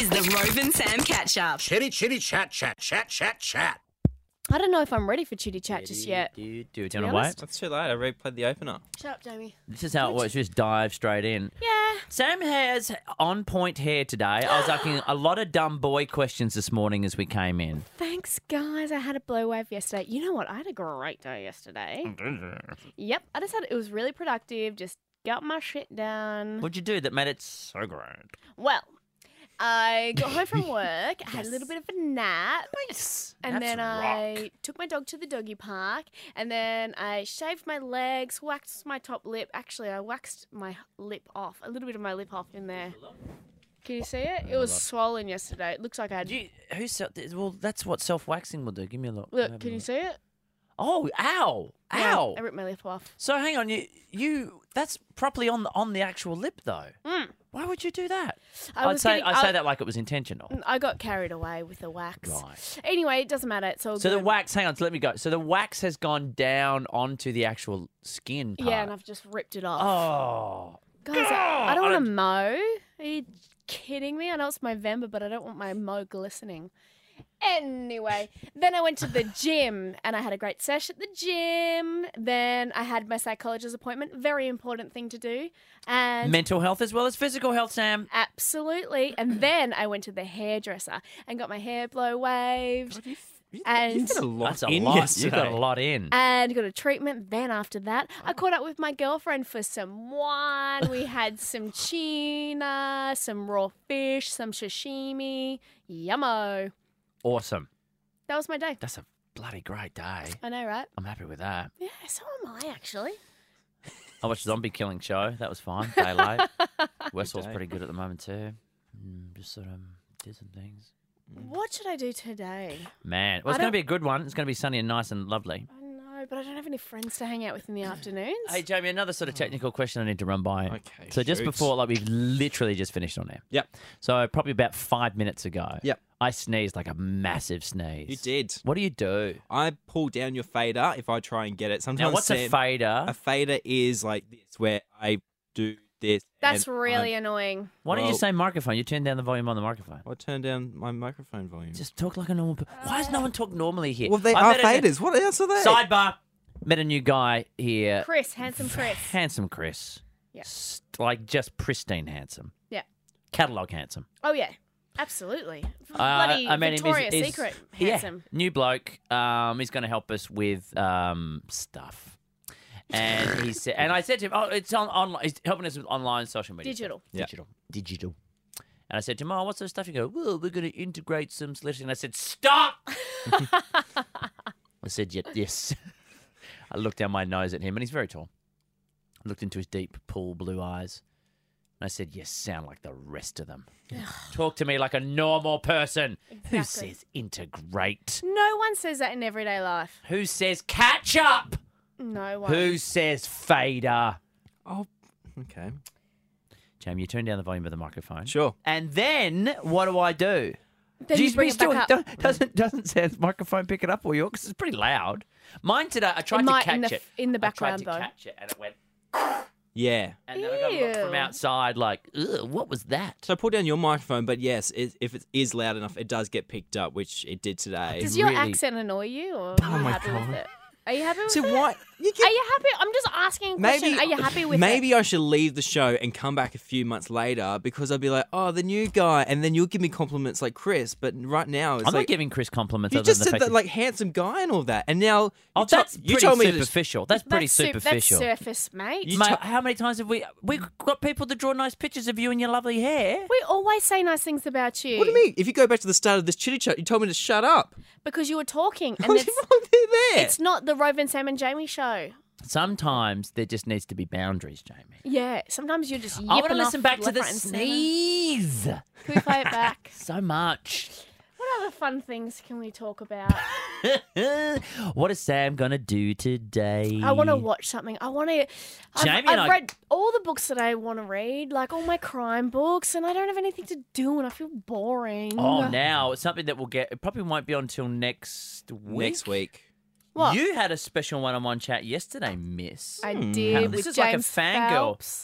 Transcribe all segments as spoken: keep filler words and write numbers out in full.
is the Rove and Sam catch up. Chitty, chitty, chat, chat, chat, chat, chat. I don't know if I'm ready for chitty chat just yet. Do you, do you, To do you be want to wait? honest. That's too late. I already played the opener. Shut up, Jamie. This is how it works. Just dive straight in. Yeah. Sam has on point hair today. I was asking a lot of dumb boy questions this morning as we came in. Thanks, guys. I had a blow wave yesterday. You know what? I had a great day yesterday. Yep. I just had it was really productive. Just got my shit done. What'd you do that made it so great? Well, I got home from work, I had a little bit of a nap, Nice. and Naps then rock. I took my dog to the doggy park, and then I shaved my legs, waxed my top lip. Actually, I waxed my lip off, a little bit of my lip off in there. Can you see it? It was swollen yesterday. It looks like I had... Do you, who se- well, that's what self-waxing will do. Give me a look. Have a Look, can you look. see it? Oh, ow. Yeah, Ow. I ripped my lip off. So hang on, you you that's properly on the on the actual lip though. Mm. Why would you do that? I I'd was say getting- I say I- that like it was intentional. I got carried away with the wax. Right. Anyway, it doesn't matter. It's all So good. the wax, hang on, so let me go. So the wax has gone down onto the actual skin part. Yeah, and I've just ripped it off. Oh. Guys, I, I don't I want to mow. Are you kidding me? I know it's November, but I don't want my mow glistening. Anyway, then I went to the gym and I had a great sesh at the gym. Then I had my psychologist appointment. Very important thing to do. And Mental health as well as physical health, Sam. absolutely. And then I went to the hairdresser and got my hair blow waved. And You've got a lot That's a in lot. yesterday. You got a lot in. and got a treatment. Then after that, I caught up with my girlfriend for some wine. We had some tuna, some raw fish, some sashimi. Yummo. Awesome. That was my day. That's a bloody great day. I know, right? I'm happy with that. Yeah, so am I, actually. I watched the Zombie Killing Show. That was fine. Day late. Westall's day. pretty good at the moment too. Mm, just sort of did some things. What should I do today? Man, well, I it's going to don't- be a good one. It's going to be sunny and nice and lovely. I know, but I don't have any friends to hang out with in the afternoons. Hey, Jamie, another sort of technical question I need to run by. Okay, So just shoot. before, like, we've literally just finished on air. Yep. So probably about five minutes ago. Yep. I sneezed like a massive sneeze. You did. What do you do? I pull down your fader if I try and get it. Sometimes Now, what's a Sam- fader? A fader is like this, where I do this. That's and really I'm- annoying. Why don't you well- say microphone? You turn down the volume on the microphone. I turn down my microphone volume. Just talk like a normal person. Why does no one talk normally here? well, they I are met a- faders. What else are they? Sidebar. Met a new guy here. Chris, handsome Chris. Handsome Chris. Yeah. S- Like just pristine handsome. Yeah. Catalogue handsome. Oh, yeah. Absolutely. Uh, Bloody I met him. Victoria's He's- he's- Secret yeah, handsome. new bloke. Um, he's going to help us with um, stuff. And he said, and I said to him, "Oh, it's on online. He's helping us with online social media, Digital. stuff. Yeah. digital, digital." And I said to him, "Oh, what's the stuff?" You go, "Well, we're going to integrate some selection." And I said, "Stop!" I said, "Ye- "Yes." I looked down my nose at him, and he's very tall. I looked into his deep pool blue eyes, and I said, "You sound like the rest of them. Talk to me like a normal person." Who Exactly. says integrate? No one says that in everyday life. Who says catch up? No one. Who says fader? Oh, okay. Jamie, you turn down the volume of the microphone. Sure. And then what do I do? Then Do you bring we it back still- up. don't- Doesn't doesn't Sam's microphone pick it up or yours? 'Cause it's pretty loud. Mine today, I tried It to might catch in the- it. in the I tried background, to though. catch it, and it went. Yeah. And then I got to look from Ew. outside, like, ugh, what was that? So pull down your microphone, but yes, it, if it is loud enough, it does get picked up, which it did today. Does your really- accent annoy you, or are Oh you my happy with God. it? Are you happy with So it? what? You Are you happy? I'm just asking a question. Maybe Are you happy with maybe it? I should leave the show and come back a few months later because I'll be like, oh, the new guy, and then you'll give me compliments like Chris. But right now, it's I'm like not giving Chris compliments. you other just than said the that fact like handsome guy and all that, and now Oh, you to- that's you pretty told me to- superficial. That's pretty That's su- superficial. That's surface, mate. You Mate, to- how many times have we we've got people to draw nice pictures of you and your lovely hair? We always say nice things about you. What do you mean? If you go back to the start of this chitty chat, you told me to shut up. Because you were talking, and What's it's, wrong with there? it's not the Rove and Sam and Jamie show. Sometimes there just needs to be boundaries, Jamie. Yeah, sometimes you're just I want to yipping listen off back to left, the right, and centre. sneeze. Can we play it back? So much. What other fun things can we talk about? What is Sam gonna do today? I want to watch something. I want to. I've, Jamie I've and I- read all the books that I want to read, like all my crime books, and I don't have anything to do, and I feel boring. Oh, now it's something that we'll get. It probably won't be on until next week. Next week. What? You had a special one-on-one chat yesterday, Miss. I Hmm. did This with is like a James fangirl. Phelps.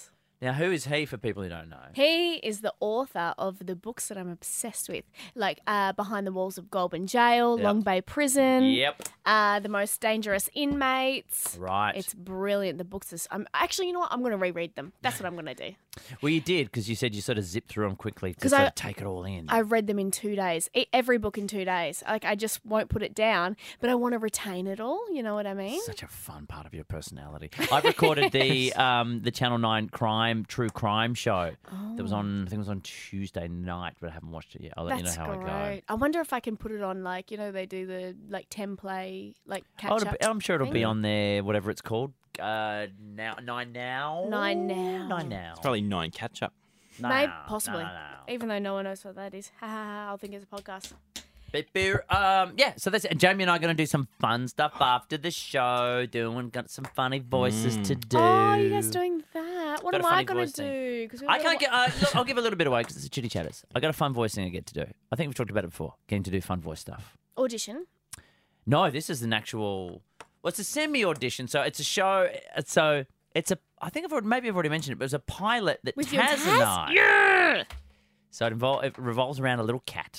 Now, who is he for people who don't know? He is the author of the books that I'm obsessed with, like uh, Behind the Walls of Goulburn Jail, Yep. Long Bay Prison, Yep. uh, The Most Dangerous Inmates. Right. It's brilliant. The books are... I'm, actually, you know what? I'm going to reread them. That's what I'm going to do. Well, you did because you said you sort of zipped through them quickly to 'Cause sort I- of take it all in. I read them in two days. E- Every book in two days. Like, I just won't put it down, but I want to retain it all. You know what I mean? Such a fun part of your personality. I recorded the um, the Channel Nine crime, true crime show that was on. I think it was on Tuesday night, but I haven't watched it yet. I'll let That's you know how great. I go. I wonder if I can put it on, like, you know, they do the, like, ten play, like, catch Oh, up. it'll be- I'm sure it'll be thing. on there, whatever it's called. Uh, now, nine now, Nine Now. nine now. It's probably nine catch up. No, Maybe, no, possibly. no, no. Even though no one knows what that is. Ha ha ha, I'll think it's a podcast. But, but, um, yeah, so that's it. Jamie and I are going to do some fun stuff after the show, doing got some funny voices to do. Oh, you guys doing that? What Got a am I funny going voice to thing. do? 'Cause we've I got can't a- get. Uh, look, I'll give a little bit away because it's a chitty chatters. I got a fun voice thing I get to do. I think we've talked about it before. Getting to do fun voice stuff. Audition. No, this is an actual. Well, it's a semi audition. So it's a show. it's- So it's a. I think I've already, maybe I've already mentioned it, but it's a pilot that With your Taz Taz? and I. Yeah. So it, invol- it revolves around a little cat,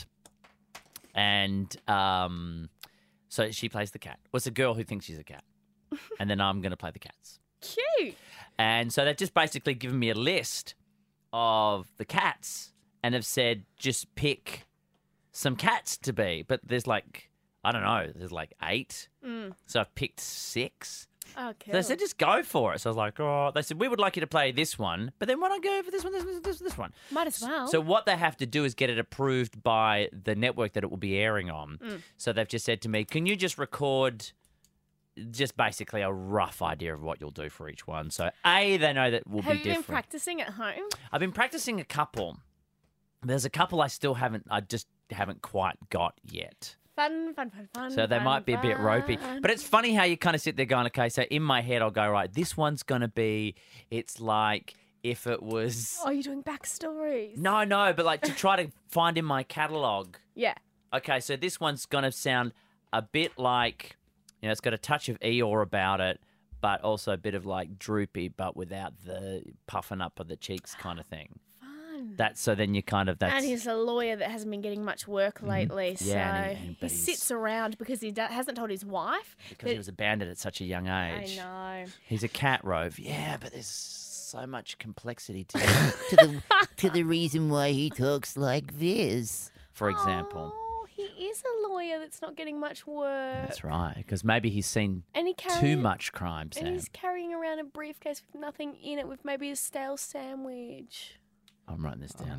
and um, so she plays the cat. Well, it's a girl who thinks she's a cat, and then I'm going to play the cats. Cute. And so they've just basically given me a list of the cats and have said just pick some cats to be. But there's like, I don't know, there's like eight. Mm. So I've picked six. Oh, So cool. they said just go for it. So I was like, oh, they said, we would like you to play this one, but then why not go for this one, this one, this, this one? Might as well. So what they have to do is get it approved by the network that it will be airing on. Mm. So they've just said to me, can you just record just basically a rough idea of what you'll do for each one? So A, they know that will Have be you different. been practicing at home? I've been practicing a couple. There's a couple I still haven't, I just haven't quite got yet. Fun, fun, fun, fun. So they fun, might be a bit ropey. fun. But it's funny how you kind of sit there going, okay, so in my head I'll go, right, this one's going to be, it's like if it was... Oh, you're doing backstories. No, no, but like to try to find in my catalogue. Yeah. Okay, so this one's going to sound a bit like, you know, it's got a touch of Eeyore about it, but also a bit of like droopy, but without the puffing up of the cheeks kind of thing. Fun. That's so then you kind of, that's... And he's a lawyer that hasn't been getting much work lately, so Yeah, and he- and- he but he's- sits around because he do- hasn't told his wife. because he was abandoned at such a young I age. know. He's a cat rove. Yeah, but there's so much complexity to it. to the to the reason why he talks like this. For example. Oh, he is a lawyer that's not getting much work. That's right, because maybe he's seen And he carry- too much crime, And Sam. he's carrying around a briefcase with nothing in it, with maybe a stale sandwich. I'm writing this down.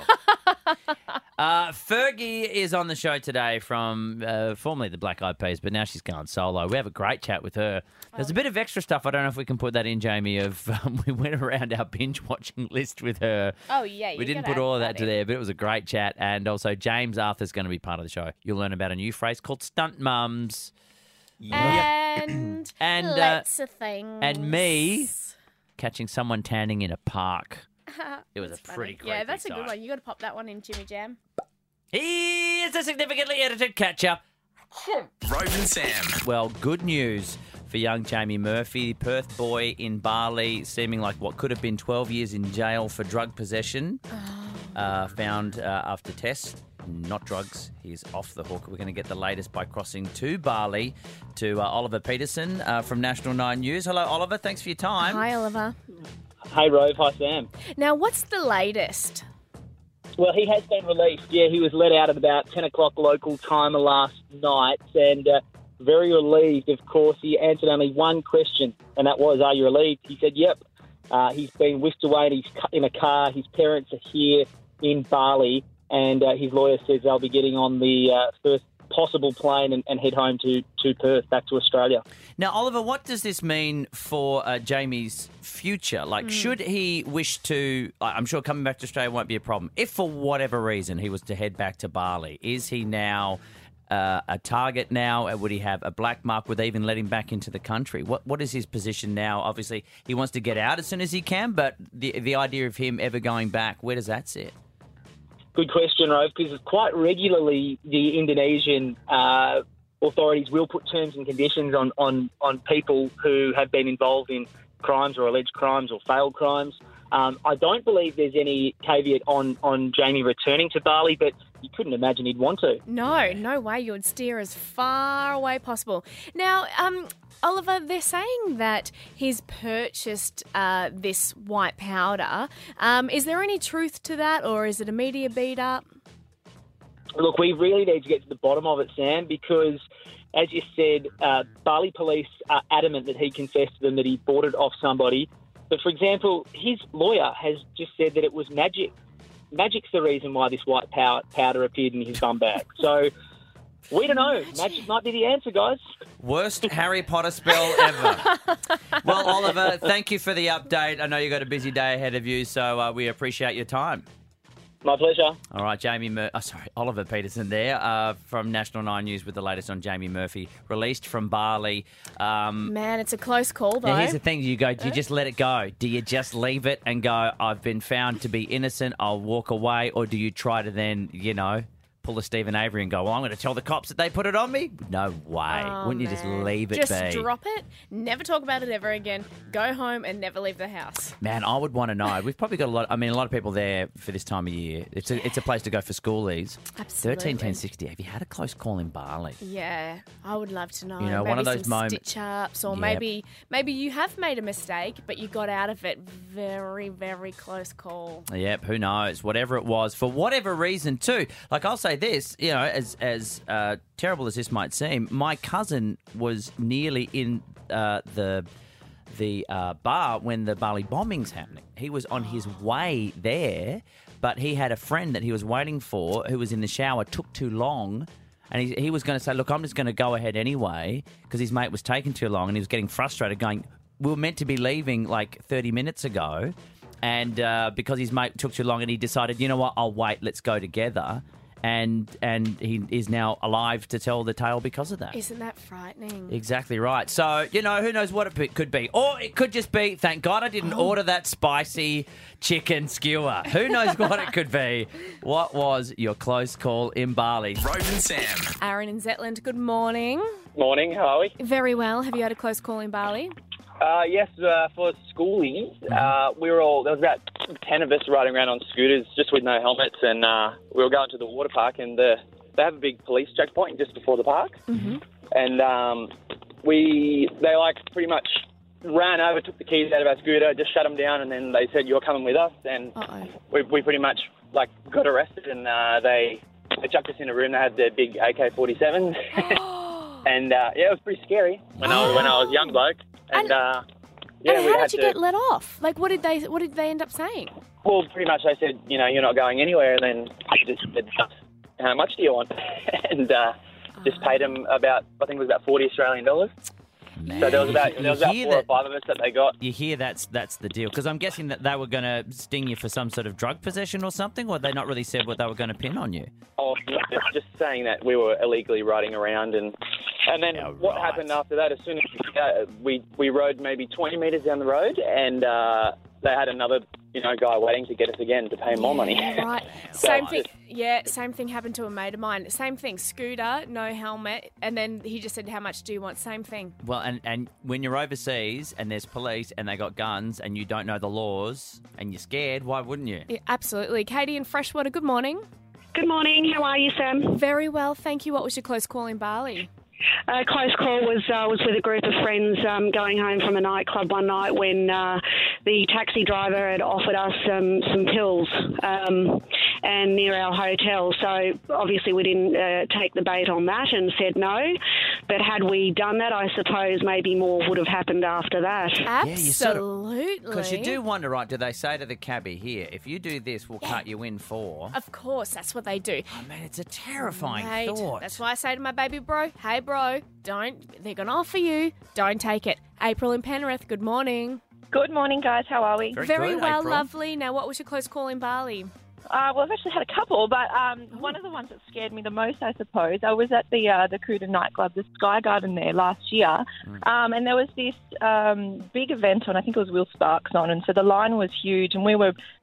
uh, Fergie is on the show today from uh, formerly the Black Eyed Peas, but now she's gone solo. We have a great chat with her. There's a bit of extra stuff. I don't know if we can put that in, Jamie. Of um, we went around our binge watching list with her. Oh, yeah. We you didn't gotta put all of add that to in. there, but it was a great chat. And also, James Arthur's going to be part of the show. You'll learn about a new phrase called stunt mums. And, And, uh, lots of things. and me catching someone tanning in a park. It was That's a funny. pretty Yeah, creepy that's a sight. good one. You got to pop that one in, Jimmy Jam. Here's a significantly edited catch-up. Rove and Sam. Well, good news for young Jamie Murphy, Perth boy in Bali, seeming like what could have been twelve years in jail for drug possession, uh, found uh, after tests. Not drugs. He's off the hook. We're going to get the latest by crossing to Bali to uh, Oliver Peterson uh, from National Nine News. Hello, Oliver. Thanks for your time. Hi, Oliver. Hey, Rove. Hi, Sam. Now, what's the latest? Well, he has been released. Yeah, he was let out at about ten o'clock local time last night, and uh, very relieved, of course. He answered only one question, and that was, are you relieved? He said, yep. Uh, he's been whisked away and he's in a car. His parents are here in Bali, and uh, his lawyer says they'll be getting on the uh, first possible plane and, and head home to, to Perth, back to Australia. Now, Oliver, what does this mean for uh, Jamie's future? Like, should he wish to, I- I'm sure coming back to Australia won't be a problem. If for whatever reason he was to head back to Bali, is he now uh, a target now? Uh, Would he have a black mark? Would they even let him back into the country? What What is his position now? Obviously, he wants to get out as soon as he can, but the the idea of him ever going back, where does that sit? Good question, Rove, because quite regularly the Indonesian uh, authorities will put terms and conditions on, on, on people who have been involved in crimes or alleged crimes or failed crimes. Um, I don't believe there's any caveat on, on Jamie returning to Bali, but you couldn't imagine he'd want to. No, no way. You would steer as far away possible. Now, um, Oliver, they're saying that he's purchased uh, this white powder. Um, is there any truth to that, or is it a media beat-up? Look, we really need to get to the bottom of it, Sam, because, as you said, uh, Bali police are adamant that he confessed to them that he bought it off somebody. But, for example, his lawyer has just said that it was magic. Magic's the reason why this white pow- powder appeared in his bum bag. So, we don't know. Magic. Magic might be the answer, guys. Worst Harry Potter spell ever. Well, Oliver, thank you for the update. I know you've got a busy day ahead of you, so uh, we appreciate your time. My pleasure. All right, Jamie Mur- oh, sorry, Oliver Peterson there uh, from National nine News with the latest on Jamie Murphy, released from Bali. Um, Man, it's a close call, though. now, here's the thing. You go, do you just let it go? Do you just leave it and go, I've been found to be innocent, I'll walk away? Or do you try to then, you know, pull a Stephen Avery and go, well, I'm going to tell the cops that they put it on me? No way. Oh, Wouldn't you just man. leave it just be? Just drop it, never talk about it ever again, go home and never leave the house. Man, I would want to know. We've probably got a lot, I mean, a lot of people there for this time of year. It's a, it's a place to go for schoolies. Absolutely. thirteen ten sixty. Have you had a close call in Bali? Yeah, I would love to know. You know, maybe one of those some moments- stitch-ups, or Yep. maybe maybe you have made a mistake, but you got out of it. Very, very close call. Yep, who knows? Whatever it was, for whatever reason too. Like, I'll say this, you know, as as uh, terrible as this might seem, my cousin was nearly in uh, the the uh, bar when the Bali bombing's happening. He was on his way there, but he had a friend that he was waiting for who was in the shower, took too long. And he, he was going to say, look, I'm just going to go ahead anyway, because his mate was taking too long and he was getting frustrated going, we were meant to be leaving like thirty minutes ago. And uh, because his mate took too long and he decided, you know what, I'll wait, let's go together. And and he is now alive to tell the tale because of that. Isn't that frightening? Exactly right. So, you know, who knows what it be- could be. Or it could just be, thank God I didn't Oh. order that spicy chicken skewer. Who knows what it could be. What was your close call in Bali? Rove and Sam. Aaron in Zetland, good morning. Morning, how are we? Very well. Have you had a close call in Bali? Uh, yes, uh, for schoolies, uh, we were all, there was about ten of us riding around on scooters just with no helmets, and uh, we were going to the water park, and the, they have a big police checkpoint just before the park. Mm-hmm. And um, we, they like pretty much ran over, took the keys out of our scooter, just shut them down, and then they said, you're coming with us, and Uh-oh. we, we pretty much like got arrested, and uh, they, they chucked us in a room. They had their big A K forty-sevens, and uh, yeah, it was pretty scary when I was, when I was a young bloke. And, And- uh, yeah, and we how had did you to, get let off? Like, what did they what did they end up saying? well, pretty much they said, you know, you're not going anywhere, and then I just said, how much do you want? and uh, just paid them about, I think it was about forty Australian dollars. Man, So there was about you there was about hear four or that- five of us that they got. You hear that's that's the deal. Because I'm guessing that they were going to sting you for some sort of drug possession or something, or they not really said what they were going to pin on you? Oh, just saying that we were illegally riding around, and and then Yeah, what right. happened after that? As soon as we, uh, we we rode maybe twenty metres down the road, and uh, they had another you know guy waiting to get us again to pay more money. Right. Same thing. Yeah, same thing happened to a mate of mine. Same thing. Scooter, no helmet, and then he just said, "How much do you want?" Same thing. Well, and, and when you're overseas and there's police and they got guns and you don't know the laws and you're scared, why wouldn't you? Yeah, absolutely. Katie in Freshwater. Good morning. Good morning. How are you, Sam? Very well, thank you. What was your close call in Bali? Uh, close call was uh, was with a group of friends um, going home from a nightclub one night when uh, the taxi driver had offered us um, some pills um, and near our hotel. So obviously we didn't uh, take the bait on that and said no. But had we done that, I suppose maybe more would have happened after that. you sort of- Absolutely. Because you do wonder, right, do they say to the cabbie, here, if you do this, we'll cut you in for... Of course, that's what they do. Oh, man, it's a terrifying Mate, thought. that's why I say to my baby bro, hey bro, don't, they're going to offer you, don't take it. April in Penrith, good morning. Good morning, guys. How are we? Very good, well, April. lovely. Now, what was your close call in Bali? Uh, well, I've actually had a couple, but um, one of the ones that scared me the most, I suppose, I was at the uh, the Kuta nightclub, the Sky Garden there last year, um, and there was this um, big event on, I think it was Will Sparks on, and so the line was huge, and we were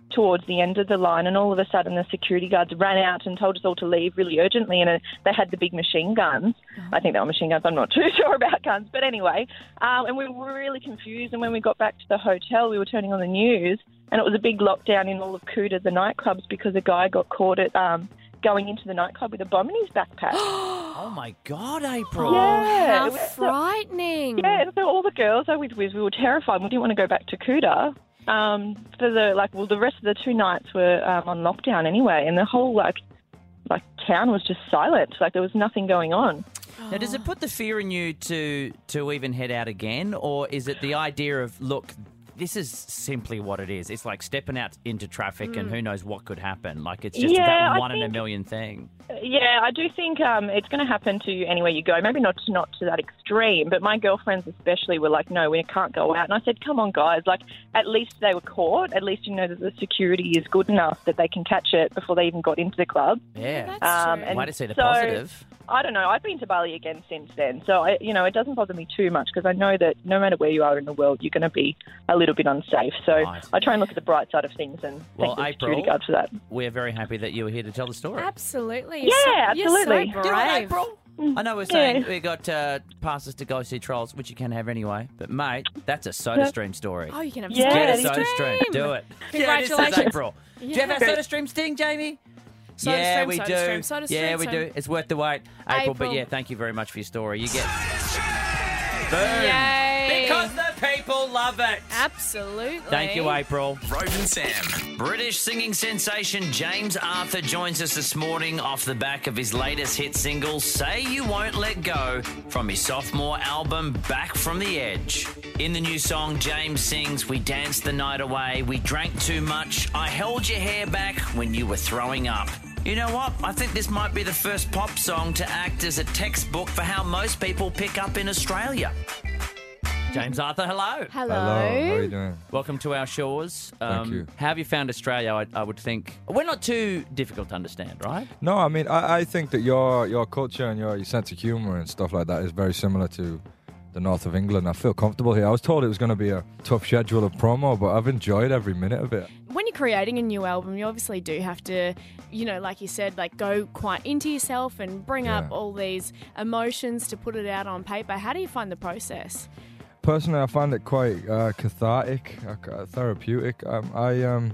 towards the end of the line, and all of a sudden the security guards ran out and told us all to leave really urgently, and uh, they had the big machine guns. I think they were machine guns. I'm not too sure about guns, but anyway, um, and we were really confused. And when we got back to the hotel, we were turning on the news, and it was a big lockdown in all of Kuta, the nightclubs, because a guy got caught at um, going into the nightclub with a bomb in his backpack. Oh, my God, April. Yeah, How it was- frightening. Yeah, and so all the girls I was with, we were terrified. We didn't want to go back to Kuta. Um, for the like, well, the rest of the two nights were um, on lockdown anyway, and the whole like, like town was just silent. Like there was nothing going on. Now, does it put the fear in you to to even head out again, or is it the idea of, look, this is simply what it is? It's like stepping out into traffic and who knows what could happen. Like it's just Yeah, that I one in a think- million thing. Yeah, I do think um, it's going to happen to you anywhere you go. Maybe not to, not to that extreme, but my girlfriends especially were like, no, we can't go out. And I said, come on, guys. Like, at least they were caught. At least you know that the security is good enough that they can catch it before they even got into the club. Yeah. That's Um, true. and Way to see the so- positive. I don't know. I've been to Bali again since then, so I, you know, it doesn't bother me too much because I know that no matter where you are in the world, you're going to be a little bit unsafe. So Right. I try and look at the bright side of things and Well, thank the April, security guards for that. We're very happy that you were here to tell the story. Absolutely. Yeah, You're so, absolutely. You're so Do it, brave. April. I know we're saying we got uh, passes to go see Trolls, which you can have anyway. But, mate, that's a SodaStream story. Oh, you can have Yeah, Get a it is. soda stream. Do it. Yeah, it is Congratulations. April. Do you have our soda stream sting, Jamie? Soda yeah, stream, we soda do. stream, soda yeah, stream, we soda- do. It's worth the wait, April, But April. yeah, thank you very much for your story. You get boom Yay. because the people love it. Absolutely. Thank you, April. Rove and Sam. British singing sensation James Arthur joins us this morning off the back of his latest hit single, Say You Won't Let Go, from his sophomore album, Back from the Edge. In the new song, James sings, we danced the night away, we drank too much, I held your hair back when you were throwing up. You know what? I think this might be the first pop song to act as a textbook for how most people pick up in Australia. James Arthur, hello. Hello. Hello, how are you doing? Welcome to our shores. Um, Thank you. How have you found Australia? I, I would think we're not too difficult to understand, right? No, I mean, I, I think that your your culture and your, your sense of humour and stuff like that is very similar to the north of England. I feel comfortable here. I was told it was going to be a tough schedule of promo, but I've enjoyed every minute of it. When you're creating a new album, you obviously do have to, you know, like you said, like go quite into yourself and bring up Yeah. all these emotions to put it out on paper. How do you find the process? Personally, I find it quite uh, cathartic, uh, therapeutic. Um, I um,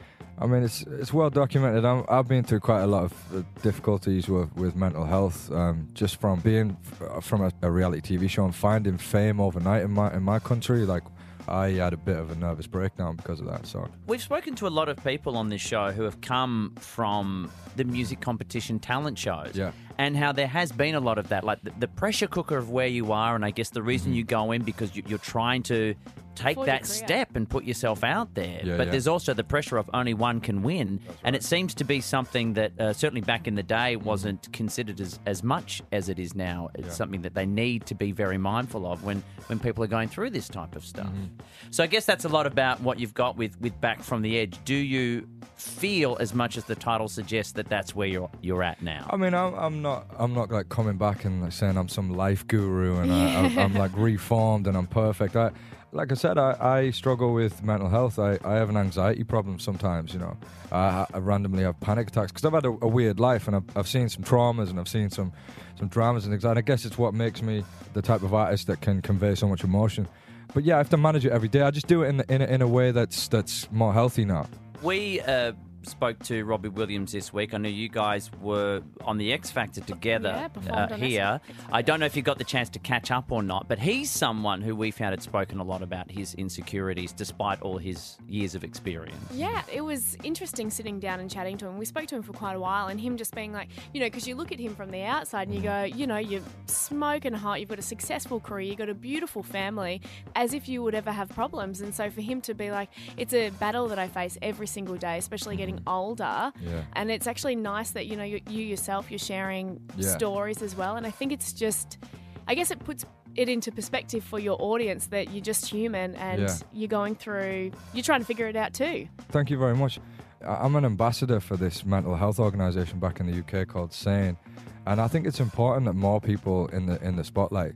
I mean, it's it's well documented. I'm, I've been through quite a lot of uh, difficulties with, with mental health, um, just from being f- from a, a reality T V show and finding fame overnight in my in my country. Like, I had a bit of a nervous breakdown because of that. So We've spoken to a lot of people on this show who have come from the music competition talent shows. Yeah. And how there has been a lot of that, like the, the pressure cooker of where you are, and I guess the reason you go in because you, you're trying to take For your that career. step and put yourself out there. Yeah, but yeah. there's also the pressure of only one can win, and it seems to be something that uh, certainly back in the day wasn't considered as, as much as it is now. It's Yeah. something that they need to be very mindful of when, when people are going through this type of stuff. Mm-hmm. So I guess that's a lot about what you've got with, with Back from the Edge. Do you feel, as much as the title suggests, that that's where you're you're at now? I mean, I'm, I'm not I'm not like coming back and like saying I'm some life guru and I, I, I'm like reformed and I'm perfect. I, like I said, I, I struggle with mental health. I, I have an anxiety problem sometimes, you know. I, I randomly have panic attacks because I've had a, a weird life and I've, I've seen some traumas and I've seen some, some dramas and things. And I guess it's what makes me the type of artist that can convey so much emotion. But yeah, I have to manage it every day. I just do it in, in, a, in a way that's that's more healthy now. We uh, spoke to Robbie Williams this week. I know you guys were on the X Factor together Yeah, performed uh, on here. X Factor. I don't know if you got the chance to catch up or not, but he's someone who we found had spoken a lot about his insecurities despite all his years of experience. Yeah, it was interesting sitting down and chatting to him. We spoke to him for quite a while, and him just being like, you know, because you look at him from the outside and you go, you know, you're smoking hot, you've got a successful career, you've got a beautiful family, as if you would ever have problems. And so for him to be like, it's a battle that I face every single day, especially getting older. Yeah. And it's actually nice that, you know, you, you yourself, you're sharing Yeah. stories as well. And I think it's just, I guess it puts it into perspective for your audience that you're just human and Yeah. you're going through, you're trying to figure it out too. Thank you very much. I- I'm an ambassador for this mental health organisation back in the U K called SANE, and I think it's important that more people in the in the spotlight.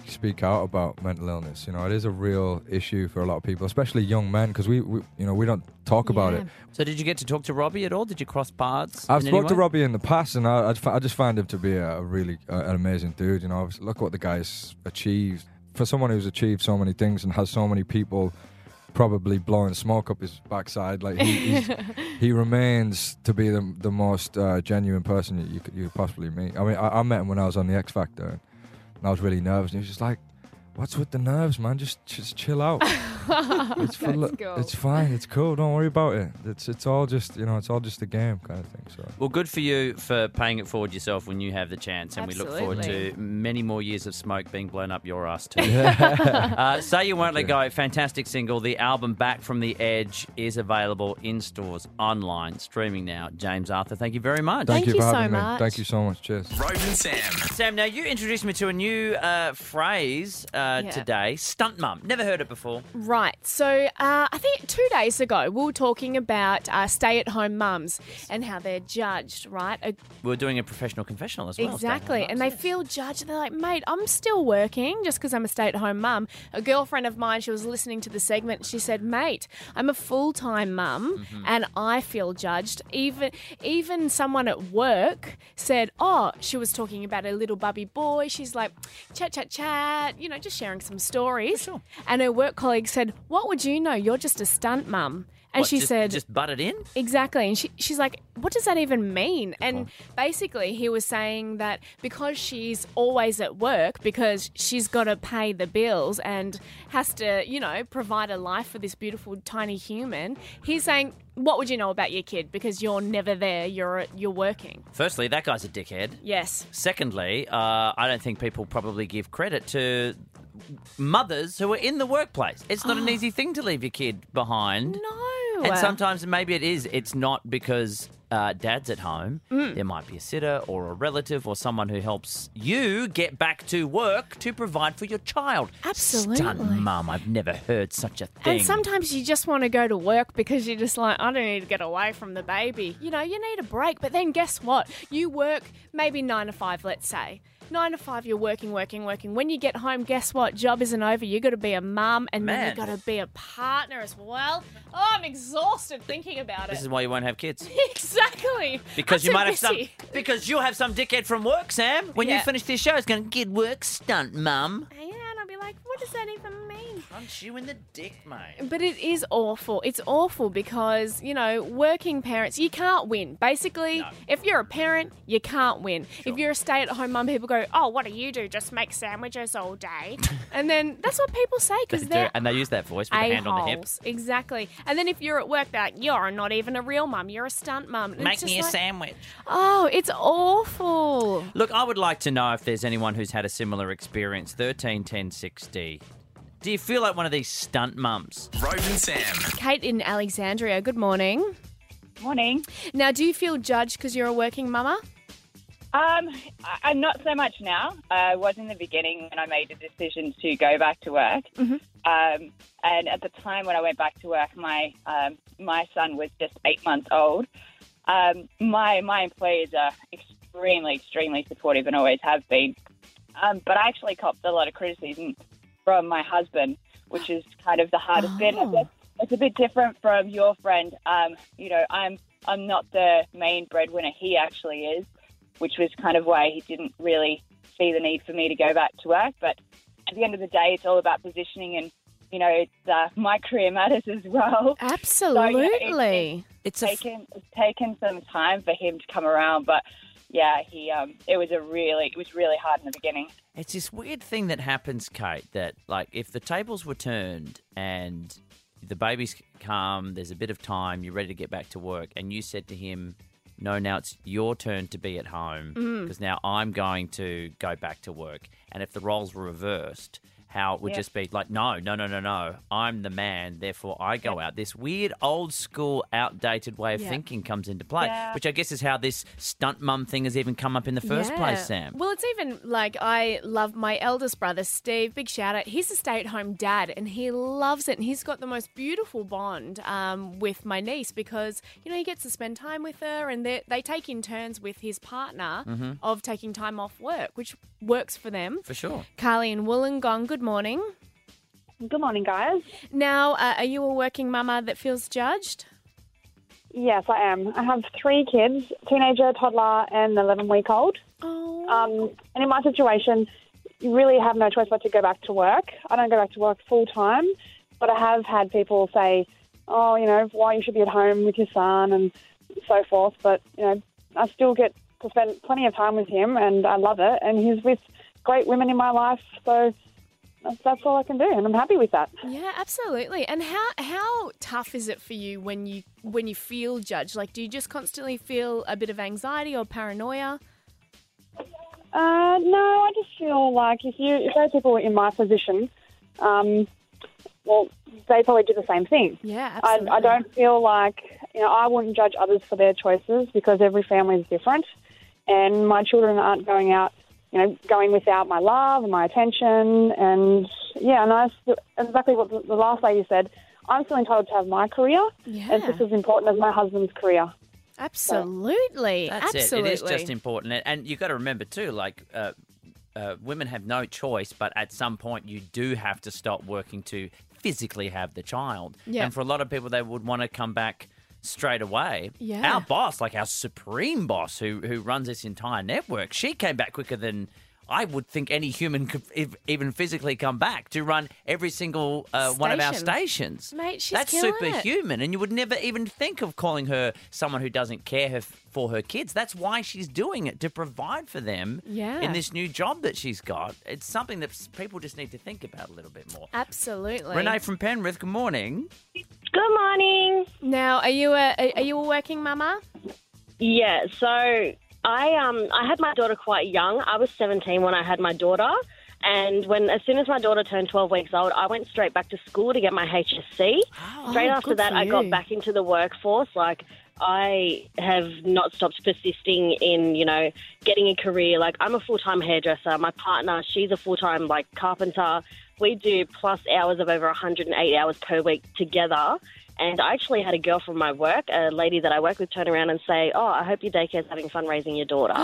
speak out about mental illness. You know, it is a real issue for a lot of people, especially young men, because we, we, you know, we don't talk about it. So did you get to talk to Robbie at all? Did you cross paths? I've in spoke any to way? Robbie in the past, and I, I just find him to be a, a really uh, an amazing dude. You know, look what the guy's achieved. For someone who's achieved so many things and has so many people probably blowing smoke up his backside, like he he's, he remains to be the the most uh, genuine person you, you could you could possibly meet. I mean, I, I met him when I was on the X Factor, and I was really nervous, and he was just like, "What's with the nerves, man? Just just chill out. It's for, That's cool. It's fine. It's cool. Don't worry about it. It's it's all just you know, it's all just a game kind of thing." So. Well, good for you for paying it forward yourself when you have the chance, and we look forward Absolutely. to many more years of smoke being blown up your ass too. uh, Say You Won't Let Go, fantastic single. The album Back from the Edge is available in stores, online, streaming now. James Arthur, thank you very much. Thank, Thank you you for so having me. much. Thank you so much. Cheers. Rogan Sam. Sam, now you introduced me to a new uh, phrase uh, Yeah. today, stunt mum. Never heard it before. Right. So uh, I think two days ago we were talking about uh, stay-at-home mums and how they're judged, right? Uh, We were doing a professional confessional as well. exactly. And they feel judged. They're like, mate, I'm still working just because I'm a stay-at-home mum. A girlfriend of mine, she was listening to the segment. She said, mate, I'm a full-time mum and I feel judged. Even, even someone at work said, oh, she was talking about a little bubby boy. She's like, chat, chat, chat, you know, just sharing some stories. sure. And her work colleague said, what would you know? You're just a stunt mum. And What, she just, said, just butt it in? exactly. And she, she's like, what does that even mean? And basically, he was saying that because she's always at work, because she's got to pay the bills and has to, you know, provide a life for this beautiful tiny human, he's saying, what would you know about your kid? Because you're never there. You're you're working. Firstly, that guy's a dickhead. Yes. Secondly, uh, I don't think people probably give credit to mothers who are in the workplace. It's not an easy thing to leave your kid behind. No. And sometimes maybe it is. It's not because uh, dad's at home. Mm. There might be a sitter or a relative or someone who helps you get back to work to provide for your child. Absolutely. Stunt mum. I've never heard such a thing. And sometimes you just want to go to work because you're just like, I don't need to get away from the baby. You know, you need a break. But then guess what? You work maybe nine to five, let's say. Nine to five, you're working, working, working. When you get home, guess what? Job isn't over. you got to be a mum and then Man. you got to be a partner as well. Oh, I'm exhausted thinking about it. This is why you won't have kids. Exactly. Because I'm you too might have some. busy. Because you'll have some dickhead from work, Sam. When you Yeah. finish this show, it's going to get work stunt, mum. Yeah, and I'll be like, what does that even mean? Punch you in the dick, mate. But it is awful. It's awful because, you know, working parents, you can't win. Basically, No. if you're a parent, you can't win. If you're a stay-at-home mum, people go, oh, what do you do? Just make sandwiches all day. And then that's what people say They because do, they're and they use that voice with the hand on the hip. a-holes. Exactly. And then if you're at work, they're like, you're not even a real mum. You're a stunt mum. And Make it's me a just like, sandwich. oh, it's awful. Look, I would like to know if there's anyone who's had a similar experience. thirteen ten sixty. Do you feel like one of these stunt mums? Rogan Sam. Kate in Alexandria, good morning. Morning. Now, do you feel judged because you're a working mama? Um, I- I'm not so much now. I was in the beginning when I made the decision to go back to work. Mhm. Um, and at the time when I went back to work, my um, my son was just eight months old. Um, my my employers are extremely, extremely supportive and always have been. Um, but I actually copped a lot of criticism from my husband, which is kind of the hardest bit. I guess it's a bit different from your friend. Um, you know, I'm I'm not the main breadwinner. He actually is, which was kind of why he didn't really see the need for me to go back to work. But at the end of the day, it's all about positioning, and you know, it's uh, my career matters as well. Absolutely. So, yeah, it's, It's it's taken it's taken some time for him to come around, but yeah, he um, it was a really it was really hard in the beginning. It's this weird thing that happens, Kate, that like if the tables were turned and the baby's calm, there's a bit of time, you're ready to get back to work, and you said to him, no, now it's your turn to be at home because now I'm going to go back to work. And if the roles were reversed, how it would Yeah. just be like, no, no, no, no, no. I'm the man, therefore I go out. This weird, old school, outdated way of Yeah. thinking comes into play, Yeah. which I guess is how this stunt mum thing has even come up in the first Yeah. place, Sam. Well, it's even like I love my eldest brother, Steve. Big shout out. He's a stay at home dad and he loves it. And he's got the most beautiful bond um, with my niece because, you know, he gets to spend time with her and they they take in turns with his partner Mhm. of taking time off work, which works for them. For sure. Carly and Wollongong, good morning. Good morning, guys. Now, uh, are you a working mama that feels judged? Yes, I am. I have three kids, teenager, toddler, and eleven-week-old. Oh. Um, and in my situation, you really have no choice but to go back to work. I don't go back to work full-time, but I have had people say, oh, you know, why you should be at home with your son and so forth. But, you know, I still get to spend plenty of time with him, and I love it. And he's with great women in my life, so that's, that's all I can do, and I'm happy with that. Yeah, absolutely. And how how tough is it for you when you when you feel judged? Like, do you just constantly feel a bit of anxiety or paranoia? Uh, no, I just feel like if you if there are people in my position, um, well, they probably do the same thing. Yeah, I, absolutely. I don't feel like, you know, I wouldn't judge others for their choices because every family is different, and my children aren't going out, you know, going without my love and my attention, and yeah, and I s- exactly what the, the last lady said. I'm still entitled to have my career, Yeah. and it's just as important as my husband's career. Absolutely. That's absolutely. it. It is just important. And- And you've got to remember, too, like, uh, uh, women have no choice, but at some point you do have to stop working to physically have the child. Yeah. And for a lot of people, they would want to come back straight away. Yeah. Our boss, like our supreme boss who, who runs this entire network, she came back quicker than I would think any human could ev- even physically come back to run every single uh, one of our Station. stations. Mate, she's That's killing it. superhuman, and you would never even think of calling her someone who doesn't care her, for her kids. That's why she's doing it, to provide for them Yeah. in this new job that she's got. It's something that s- people just need to think about a little bit more. Absolutely. Renee from Penrith, good morning. Good morning. Now, are you a are you a working mama? Yeah, so I um I had my daughter quite young. I was seventeen when I had my daughter, and when as soon as my daughter turned twelve weeks old, I went straight back to school to get my H S C. Straight Oh, after good that, for I got you. back into the workforce. Like I have not stopped persisting in, you know, getting a career. Like I'm a full-time hairdresser. My partner, she's a full-time like carpenter. We do plus hours of over one hundred eight hours per week together. And I actually had a girl from my work, a lady that I work with, turn around and say, oh, I hope your daycare's having fun raising your daughter.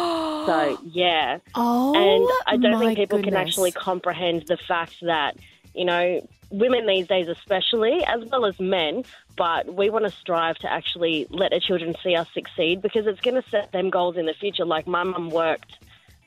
So, yeah. Oh, And I don't my think people can goodness. actually comprehend the fact that, you know, women these days especially, as well as men, but we want to strive to actually let our children see us succeed because it's going to set them goals in the future. Like my mum worked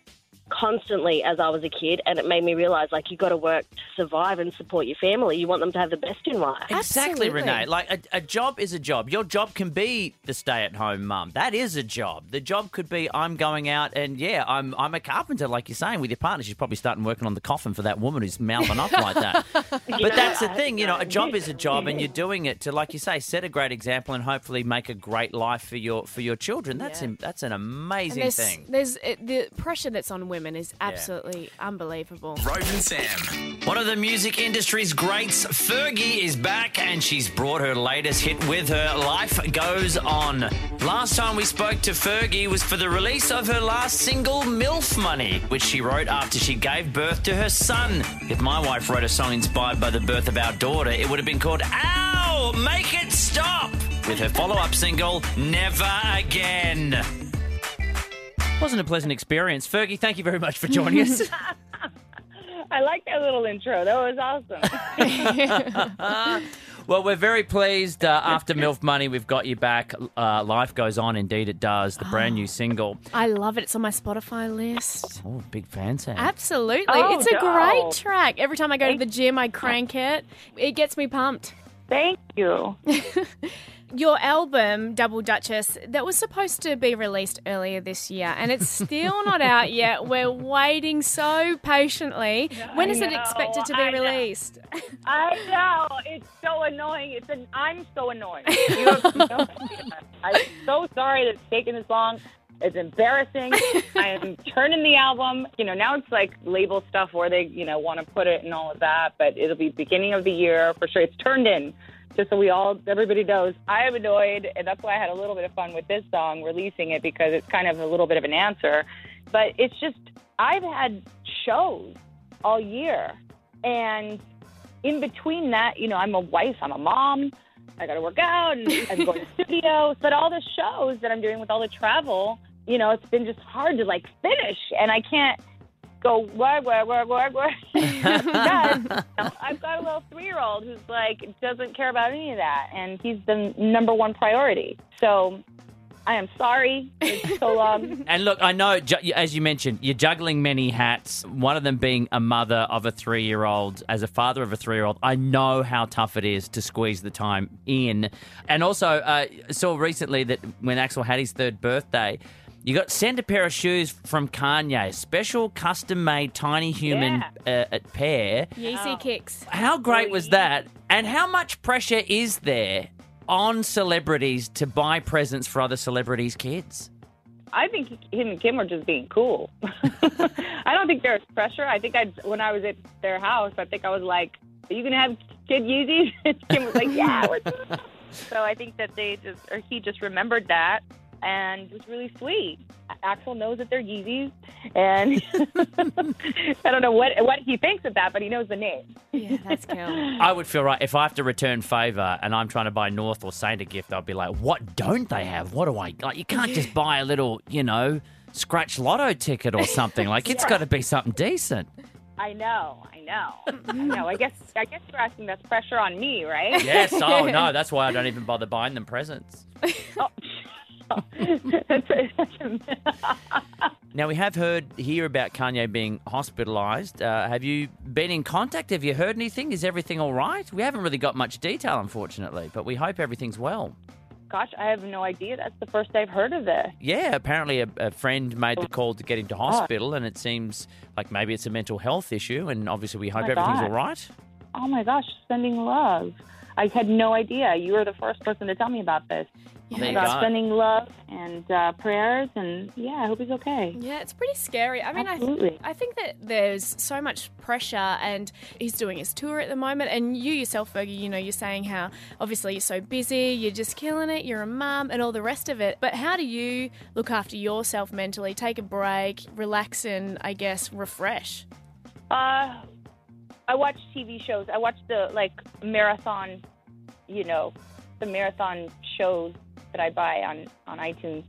constantly as I was a kid, and it made me realise, like, you got to work to survive and support your family. You want them to have the best in life. Exactly, Renee. Like, a, a job is a job. Your job can be the stay-at-home mum. That is a job. The job could be I'm going out and, yeah, I'm I'm a carpenter, like you're saying, with your partner. She's probably starting working on the coffin for that woman who's mouthing off like that. But that's the thing, you know, a job is a job, and you're doing it to, like you say, set a great example and hopefully make a great life for your for your children. That's im- that's an And amazing there's, thing. There's it, the pressure that's on women is absolutely unbelievable. Rove and Sam. One of the music industry's greats, Fergie, is back and she's brought her latest hit with her, Life Goes On. Last time we spoke to Fergie was for the release of her last single, MILF Money, which she wrote after she gave birth to her son. If my wife wrote a song inspired by the birth of our daughter, it would have been called Ow! Make It Stop! With her follow-up single, Never Again. Wasn't a pleasant experience. Fergie, thank you very much for joining us. I like that little intro. That was awesome. Well, we're very pleased. Uh, after MILF Money, we've got you back. Uh, Life Goes On, indeed it does. The brand new single. I love it. It's on my Spotify list. Oh, big fan, Sam. Absolutely. Oh, it's a dope. great track. Every time I go to the gym, I crank it. It gets me pumped. Thank you. Your album, Double Duchess, that was supposed to be released earlier this year, and it's still not out yet. We're waiting so patiently. When is it know, expected to be I know. released? I know. It's so annoying. It's an, I'm so annoying. You have no idea. I'm so sorry that it's taken this long. It's embarrassing. I am turning the album. You know, now it's like label stuff where they, you know, want to put it and all of that, but it'll be beginning of the year for sure. It's turned in, just so we all, everybody knows. I am annoyed, and that's why I had a little bit of fun with this song, releasing it, because it's kind of a little bit of an answer. But it's just, I've had shows all year, and in between that, you know, I'm a wife, I'm a mom, I got to work out, and I'm going to studios, but all the shows that I'm doing with all the travel, you know, it's been just hard to, like, finish, and I can't go, work, work, work, work, work. Because, you know, I've got a little three-year-old who's, like, doesn't care about any of that, and he's the number one priority. So I am sorry. It's so long. And look, I know, ju- as you mentioned, you're juggling many hats, one of them being a mother of a three-year-old, as a father of a three-year-old. I know how tough it is to squeeze the time in. And also, uh, saw recently that when Axel had his third birthday, you got sent a pair of shoes from Kanye, special custom-made tiny human Yeah. uh, pair. Yeezy kicks. How great was that? And how much pressure is there on celebrities to buy presents for other celebrities' kids? I think him and Kim are just being cool. I don't think there's pressure. I think I, when I was at their house, I think I was like, "Are you gonna have kid Yeezys?" And Kim was like, "Yeah." We're doing that." So I think that they just, or he just remembered that, and it was really sweet. Axel knows that they're Yeezys, and I don't know what what he thinks of that, but he knows the name. Yeah, that's cool. I would feel right if I have to return favour and I'm trying to buy North or Saint a gift. I'd be like, "What don't they have? What do I like?" You can't just buy a little, you know, scratch lotto ticket or something. Like, it's Yeah. got to be something decent. I know, I know, I know. I guess I guess you're asking that's pressure on me, right? Yes. Oh no, that's why I don't even bother buying them presents. Now, we have heard here about Kanye being hospitalised. Uh, have you been in contact? Have you heard anything? Is everything all right? We haven't really got much detail, unfortunately, but we hope everything's well. Gosh, I have no idea. That's the first I've heard of this. Yeah, apparently a, a friend made the call to get him to hospital, and it seems like maybe it's a mental health issue, and obviously we hope my everything's God. all right. Oh my gosh, sending love. I had no idea. You were the first person to tell me about this. There you about go. sending love and uh, prayers, and yeah, I hope he's okay. Yeah, it's pretty scary. I mean, I, Absolutely. I think that there's so much pressure, and he's doing his tour at the moment. And you yourself, Fergie, you know, you're saying how obviously you're so busy, you're just killing it, you're a mum, and all the rest of it. But how do you look after yourself mentally, take a break, relax, and I guess refresh? Uh, I watch T V shows. I watch the like marathon, you know, the marathon shows that I buy on, on iTunes.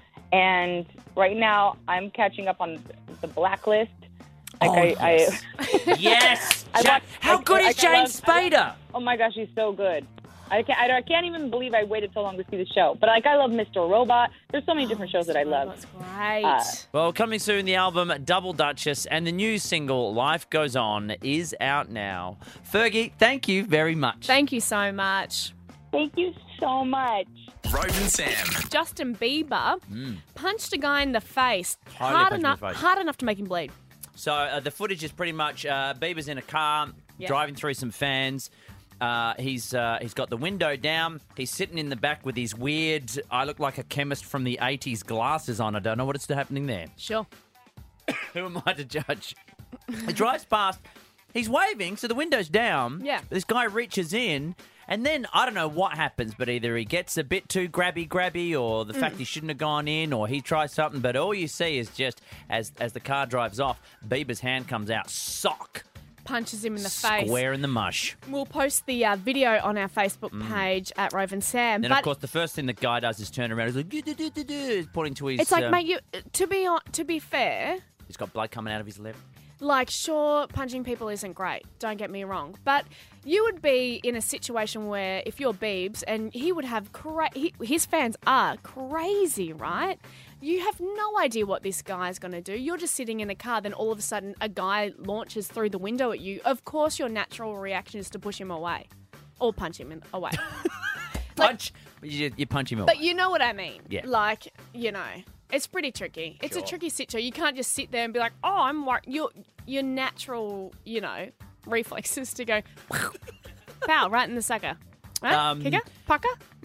And right now I'm catching up on the Blacklist. Like Oh, I, yes. I, Yes! I Ja- watch- How I- good I- is I James love- I love- Spader? Oh my gosh, he's so good. I can't, I, I can't even believe I waited so long to see the show. But like, I love Mister Robot. There's so many different shows that I love. That's great. Uh, Well, coming soon, the album Double Duchess and the new single Life Goes On is out now. Fergie, thank you very much. Thank you so much. Thank you so much. Rove and Sam. Justin Bieber Mm. punched a guy in the face Totally hard punched him in enough, the face. hard enough to make him bleed. So uh, the footage is pretty much uh, Bieber's in a car Yeah. driving through some fans. Uh, he's uh, he's got the window down. He's sitting in the back with his weird, I look like a chemist from the eighties glasses on. I don't know what is happening there. Sure. Who am I to judge? He drives past. He's waving, so the window's down. Yeah. This guy reaches in, and then I don't know what happens, but either he gets a bit too grabby grabby, or the Mm. fact he shouldn't have gone in, or he tries something. But all you see is just as as the car drives off, Bieber's hand comes out, sock, Punches him in the face. square in the mush. We'll post the uh, video on our Facebook Mm. page at Rove and Sam. Then but of course the first thing the guy does is turn around. He's like, "Do-do-do-do-do," pointing to his. it's like, um, mate, you to be on, to be fair, He's got blood coming out of his lip. like, sure, punching people isn't great. Don't get me wrong, but you would be in a situation where if you're Biebs and he would have cra- he, his fans are crazy, right? You have no idea what this guy's going to do. You're just sitting in a car, then all of a sudden a guy launches through the window at you. Of course, your natural reaction is to push him away or punch him in, away. Punch. you, you punch him away. But you know what I mean. Yeah. Like, you know, it's pretty tricky. It's Sure. a tricky situation. You can't just sit there and be like, oh, I'm worried. Your, your natural, you know, reflexes to go, pow, right in the sucker. Right? Um, Kicker? Pucker? Lucker?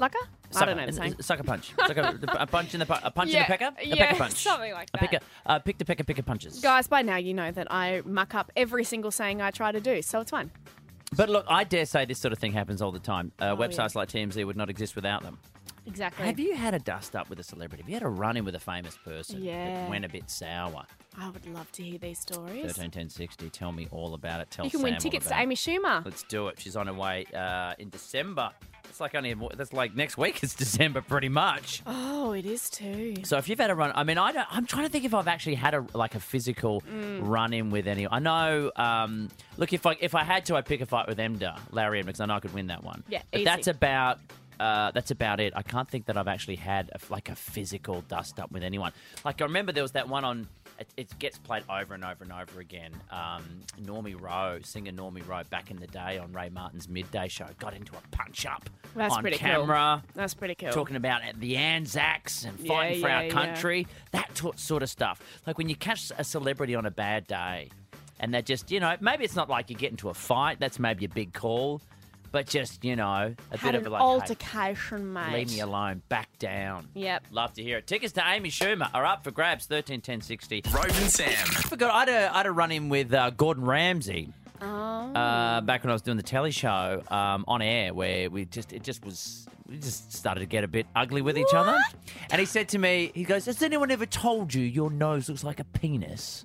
I don't know the saying. Sucker punch. Sucker, a punch in the pu- a punch Yeah, in the pecker. A yeah, pecker punch. something like A that. picker. Uh, pick the pecker. Picker punches. Guys, by now you know that I muck up every single saying I try to do, so it's fine. But look, I dare say this sort of thing happens all the time. Uh, Oh, websites yeah. like T M Z would not exist without them. Exactly. Have you had a dust up with a celebrity? Have you had a run in with a famous person Yeah. that went a bit sour? I would love to hear these stories. thirteen ten sixty. Tell me all about it. Tell You can Sam win all tickets to about it. Amy Schumer. Let's do it. She's on her way uh, in December. It's like only a- that's like next week. It's December, pretty much. Oh, it is too. So if you've had a run, I mean, I don't, I'm trying to think if I've actually had a like a physical Mm. run in with any. I know. Um, look, if I if I had to, I'd pick a fight with Emda, Larry Emda, because I know I could win that one. Yeah, but easy. that's about. Uh, that's about it. I can't think that I've actually had a, like a physical dust up with anyone. Like I remember there was that one on. It, it gets played over and over and over again. Um, Normie Rowe, singer Normie Rowe, back in the day on Ray Martin's midday show, got into a punch up That's on pretty camera. cool. That's pretty cool. Talking about the Anzacs and Yeah, fighting for yeah, our yeah. country, that t- sort of stuff. Like when you catch a celebrity on a bad day, and they're just, you know, maybe it's not like you get into a fight. That's maybe a big call. But just, you know, a Had bit of an a like, hey, altercation, mate. leave me alone, back down. Yep. Love to hear it. Tickets to Amy Schumer are up for grabs, thirteen ten sixty. Rove and Sam. I forgot, I had a, I had a run in with uh, Gordon Ramsay. Oh. Uh, back when I was doing the telly show um, on air, where we just it just was we just started to get a bit ugly with each other. And he said to me, he goes, "Has anyone ever told you your nose looks like a penis?"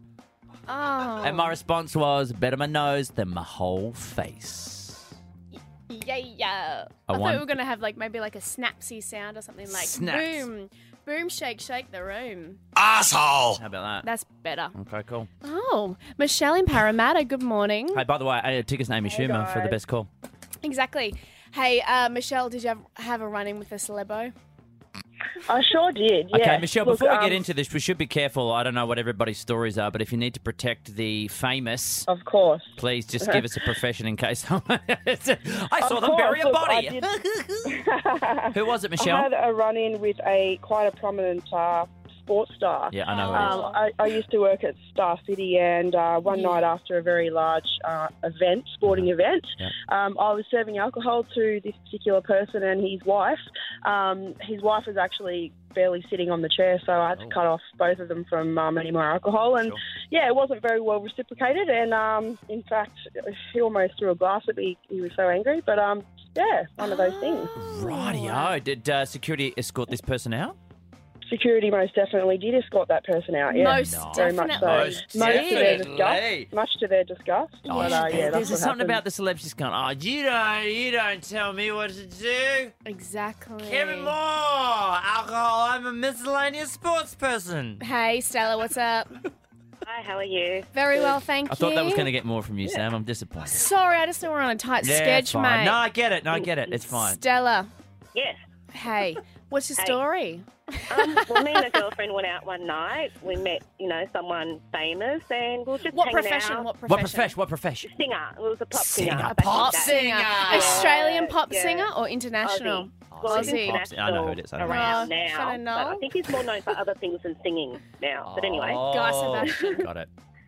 Oh. And my response was, "Better my nose than my whole face." Yeah, yeah. I I, thought want- we were going to have like maybe like a snapsy sound or something like Snaps. boom, boom, shake, shake the room. Asshole. How about that? That's better. Okay, cool. Oh, Michelle in Parramatta, good morning. Hey, by the way, I had tickets to Amy Schumer for the guys. best call. Exactly. Hey, uh, Michelle, did you have, have a run in with a celebo? I sure did, yeah. Okay, Michelle, Look, before we get um, into this, we should be careful. I don't know what everybody's stories are, but if you need to protect the famous, of course, please just give us a profession in case. I saw Of them bury a course, look, body. I did- Who was it, Michelle? I had a run-in with a quite a prominent uh, sports star. Yeah, I know who it is. Um, I, I used to work at Star City, and uh, one Yeah. night after a very large uh, event, sporting event, Yeah. um, I was serving alcohol to this particular person and his wife. Um, his wife was actually barely sitting on the chair, so I had to cut off both of them from um, any more alcohol. And yeah, it wasn't very well reciprocated. And um, in fact, he almost threw a glass at me. He was so angry. But um, yeah, one of those things. Rightio. Did uh, security escort this person out? Security most definitely did escort that person out. Yeah, Most very much so. definitely Most Much to their definitely. disgust. Much to their disgust. Oh, but, uh, yeah, there's that's what something happened. about the celebs just going, oh, you don't, you don't tell me what to do. Exactly. Give me more alcohol. I'm a miscellaneous sports person. Hey, Stella, what's up? Hi, how are you? Very well, thank I you. thought that was going to get more from you, Sam. I'm disappointed. Sorry, I just thought we were on a tight Yeah, sketch, it's fine. mate. No, I get it. No, I get it. It's fine. Stella. Yes. Hey, what's your Hey. story? Um, well, me and a girlfriend went out one night. We met, you know, someone famous, and we were just What hanging profession? out. What What profession? profession? What profession? Singer. It was a pop singer. Singer. back in Pop the day. Singer. Australian pop Yeah. singer or international? Aussie. Well, he's Aussie. international I know who it is. I know who it around is. now. Should I know? But I think he's more known for other things than singing now. But anyway. Guy Oh, Sebastian. got it.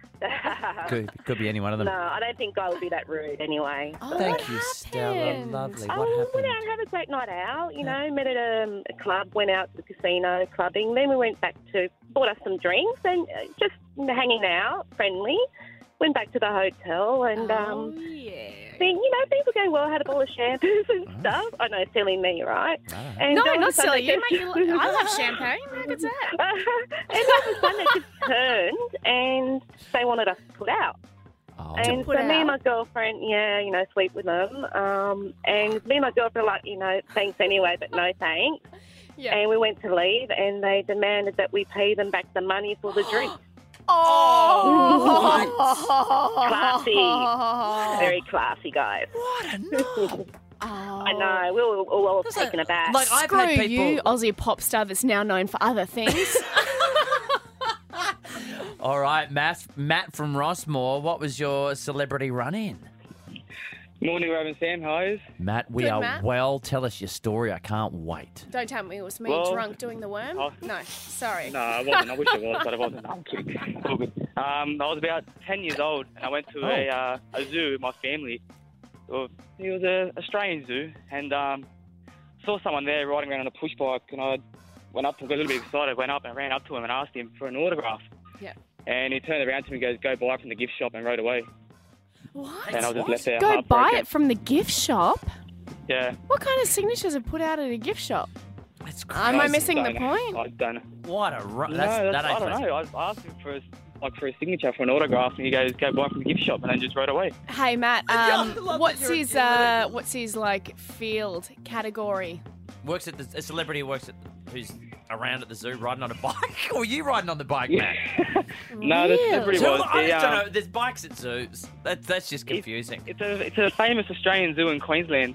Could, could be any one of them. No, I don't think Guy would be that rude anyway. Oh, Thank what you, Stella. happened? Lovely. Oh, What we happened? went out and had a great night out, you know, met at a, a club, went out to the casino, clubbing. Then we went back to, bought us some drinks and uh, just hanging out, friendly. Went back to the hotel and, Oh, um, yeah. then, you know, things were going well. Had a bowl of shampoos and stuff. I know, silly me, right? And No, all of a not sudden silly. it You just- make you look, I love champagne. How good's that? and all of a sudden it just turned and they wanted us to put out. Oh. And put so me out? and my girlfriend, yeah, you know, sleep with them. Um, and me and my girlfriend were like, you know, thanks anyway, but no thanks. Yeah. And we went to leave and they demanded that we pay them back the money for the drink. Oh, Classy. Very classy, guys. What a knob. I know, we were all, all taken aback. Like, I've Screw had people. you, Aussie pop star that's now known for other things. All right, Matt, Matt from Rossmore, what was your celebrity run-in? Morning, Rove and Sam. How are you? Matt, we Good, are Matt. well. Tell us your story. I can't wait. Don't tell me it was me Well, drunk doing the worm. oh. No, sorry. No, I wasn't. I wish I was, but I wasn't. No, I'm kidding. It's all good. Um, I was about ten years old, and I went to a Oh. uh, a zoo with my family. Well, it was a Australian zoo, and um, saw someone there riding around on a push bike, and I went up to him, got a little bit excited, went up and ran up to him and asked him for an autograph. Yeah. And he turned around to me and goes, "Go buy it from the gift shop," and rode away. What? And I was just left there Go buy heartbroken. it from the gift shop? Yeah. What kind of signatures are put out at a gift shop? That's Am I missing the don't know. point? I don't know. What a ru- No, that's, that's, that ain't I don't classy. know. I asked him for a, like for a signature for an autograph, and he goes, "Go buy it from the gift shop," and then just rode away. Hey Matt, um, love what's that you're- his you're uh, what's his like field category? Works at the, a celebrity who works at who's around at the zoo riding on a bike, or are you riding on the bike, Matt? No, the celebrity So, was. I the, just don't um, know. There's bikes at zoos. That, that's just confusing. It's a it's a famous Australian zoo in Queensland.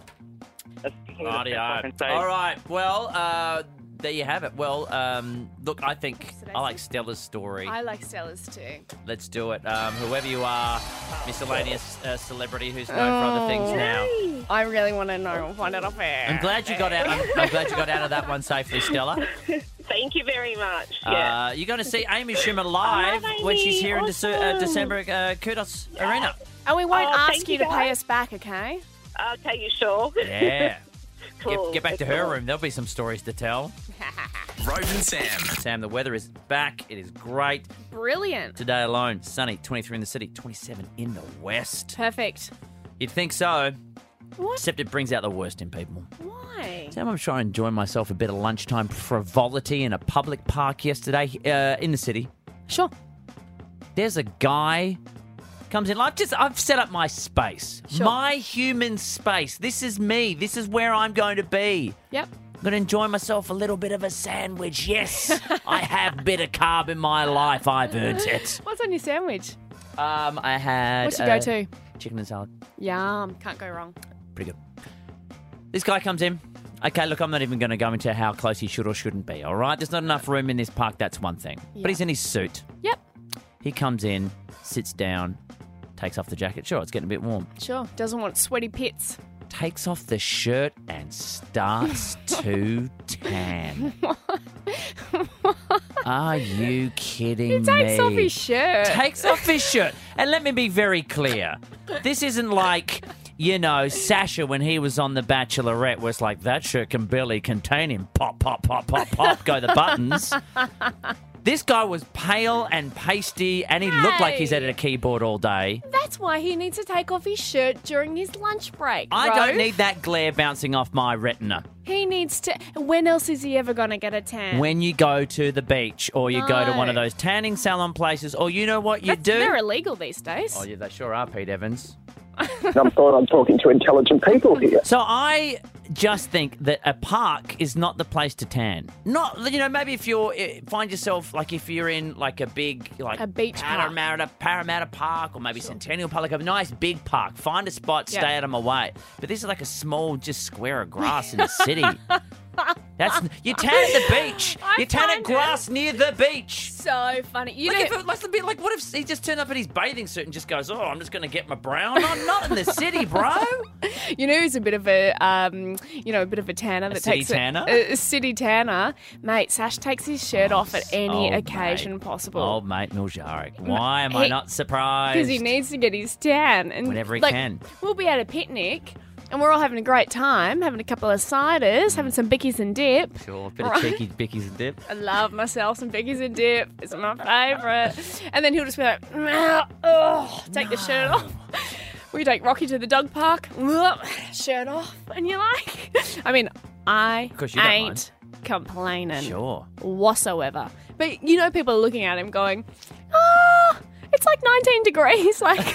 That's probably the best I Rightio. can say. All right. Well, uh, there you have it. Well, um, look, I think I like Stella's story. I like Stella's too. Let's do it. Um, whoever you are, miscellaneous uh, celebrity who's known for other things now. I really want to know. Find out off air. I'm glad you got out. I'm, I'm glad you got out of that one safely, Stella. Thank you very much. Yeah. Uh, you're going to see Amy Schumer live I love when she's Amy. here in Dece- uh, December at uh, Kudos Arena. And we won't Oh, ask thank you you, to pay guys. us back, okay? Okay, you sure? Yeah. Cool. Get, get back to her Cool. room. There'll be some stories to tell. Rove and Sam. Sam, the weather is back. It is great. Brilliant. Today alone, sunny, twenty-three in the city, twenty-seven in the west. Perfect. You'd think so. What? Except it brings out the worst in people. Why? Sam, I'm trying to enjoy myself a bit of lunchtime frivolity in a public park yesterday uh, in the city. Sure. There's a guy comes in. I've just I've set up my space, Sure. my human space. This is me. This is where I'm going to be. Yep. I'm going to enjoy myself a little bit of a sandwich. Yes, I have a bit of carb in my life. I've earned it. What's on your sandwich? Um, I had What's your uh, go-to? chicken and salad. Yum. Can't go wrong. Pretty good. This guy comes in. Okay, look, I'm not even going to go into how close he should or shouldn't be, all right? There's not enough room in this park, that's one thing. Yeah. But he's in his suit. Yep. He comes in, sits down, takes off the jacket. Sure, it's getting a bit warm. Sure. Doesn't want sweaty pits. Takes off the shirt and starts to tan. Are you kidding He me? takes off his shirt. Takes off his shirt. And let me be very clear. This isn't like, you know, Sasha when he was on The Bachelorette, where it's like, that shirt can barely contain him. Pop, pop, pop, pop, pop, go the buttons. This guy was pale and pasty, and he looked like he's at a keyboard all day. That's why he needs to take off his shirt during his lunch break. I Rove. don't need that glare bouncing off my retina. He needs to. When else is he ever going to get a tan? When you go to the beach, or you go to one of No. those tanning salon places, or you know what you That's- do? They're illegal these days. Oh, yeah, they sure are, Pete Evans. I thought I'm talking to intelligent people here. So I just think that a park is not the place to tan. Not, you know, maybe if you're, eh, find yourself, like if you're in like a big, like A beach park. Parramatta, Parramatta Park, or maybe Centennial Park, like a nice big park. Find a spot, Yeah. stay out of my way. But this is like a small, just square of grass in the city. That's you tan at the beach. I You tan at find it- grass near the beach. So funny. You Like, know, if it must have been like, what if he just turned up in his bathing suit and just goes, "Oh, I'm just going to get my brown on." Not in the city, bro. you know who's a bit of a, um, you know, a bit of a tanner that city takes tanner? A, a city tanner, mate. Sash takes his shirt off at any Oh, occasion mate. possible. Old mate Miljarek. Why am I He- not surprised? Because he needs to get his tan. And Whenever he like, can. We'll be at a picnic and we're all having a great time, having a couple of ciders, having some bickies and dip. Sure, a bit Right. of cheeky bickies and dip. I love myself some bickies and dip. It's my favourite. And then he'll just be like, oh, take the shirt off. We take Rocky to the dog park, shirt off, and you're like, I mean, I Of course you don't ain't complaining Sure. whatsoever. But you know, people are looking at him going, oh, it's like nineteen degrees. Like,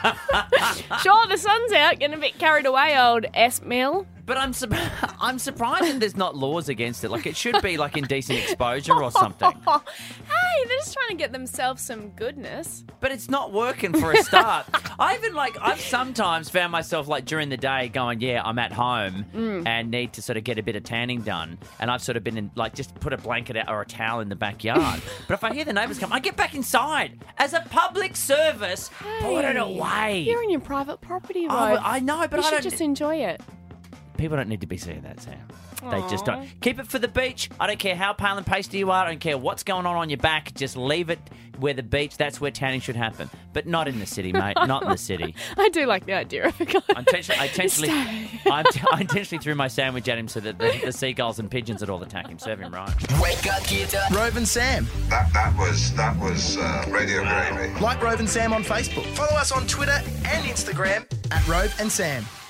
sure, the sun's out, getting a bit carried away, old S Mill. But I'm su- I'm surprised that there's not laws against it. Like it should be like indecent exposure or something. Hey, they're just trying to get themselves some goodness. But it's not working for a start. I even like I've sometimes found myself like during the day going, yeah, I'm at home Mm. and need to sort of get a bit of tanning done, and I've sort of been in like just put a blanket out or a towel in the backyard. But if I hear the neighbours come, I get back inside as a public service. Put it Hey, away. You're in your private property, Oh, Rove. I know, but you I should don't- just enjoy it. people don't need to be seeing that, Sam. They just don't. Keep it for the beach. I don't care how pale and pasty you are. I don't care what's going on on your back. Just leave it where the beach, that's where tanning should happen. But not in the city, mate. Not in the city. I do like the idea of it. I intentionally, I intentionally, I, I intentionally threw my sandwich at him so that the, the seagulls and pigeons would all attack him. Serve him right. Wake up, get up. Rove and Sam. That that was that was uh, Radio Gravy. Like Rove and Sam on Facebook. Follow us on Twitter and Instagram at Rove and Sam.